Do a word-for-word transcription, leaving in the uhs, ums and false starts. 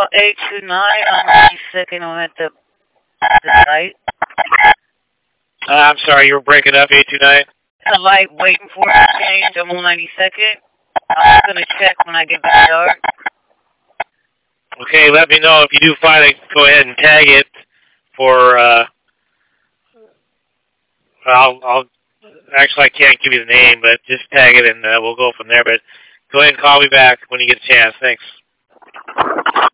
call eight two nine. I'm ninety-second. I'm at the, the light. Uh, I'm sorry, you were breaking up, eight two nine. The light waiting for it to change. I'm on ninety-second. I'm going to check when I get back dark. Okay, let me know if you do find it. Go ahead and tag it for, uh, I'll, I'll, actually I can't give you the name, but just tag it and uh, we'll go from there. But go ahead and call me back when you get a chance. Thanks.